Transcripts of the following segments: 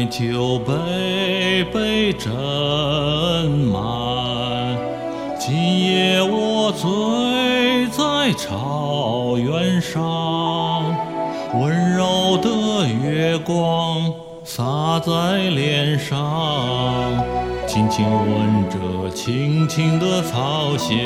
酒杯杯斟满，今夜我醉在草原上，温柔的月光洒在脸上，轻轻吻着青青的草香。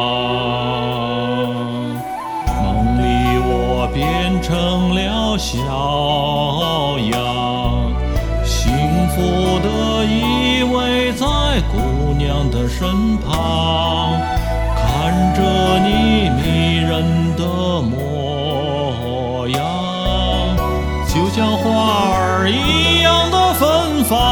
梦里我变成了小羊，幸福地依偎在姑娘的身旁，看着你迷人的模样，就像花儿一样的芬芳。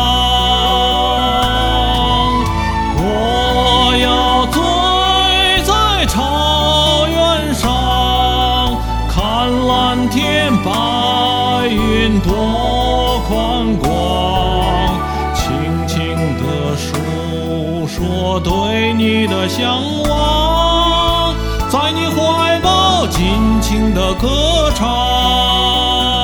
我要醉在草原上，看蓝天白云多宽广，轻轻地诉说对你的向往，在你怀抱尽情地歌唱。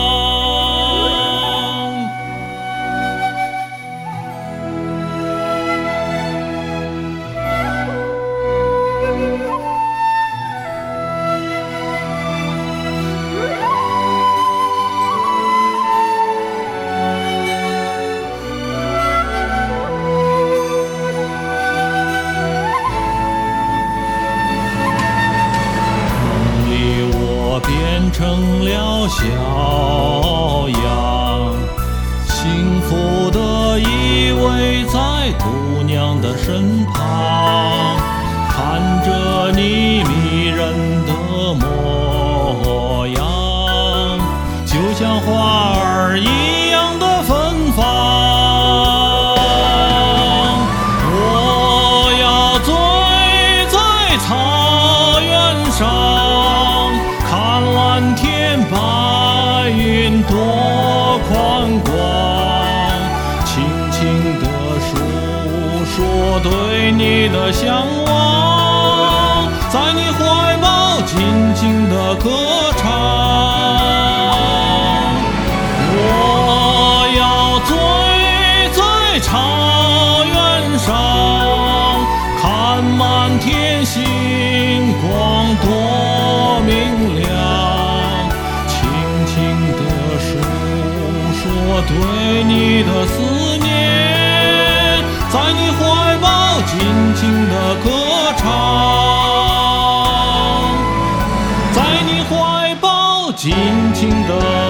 变成了小羊，幸福地依偎在姑娘的身旁，看着你迷人的模样，就像花儿一样的芬芳。我要醉在草原上，看蓝天白云多宽广，轻轻地诉说对你的向往，在你怀抱尽情地歌唱。我要醉在草原上，看满天星光多明亮，轻轻地诉说对你的思念，在你怀抱尽情地歌唱，在你怀抱尽情地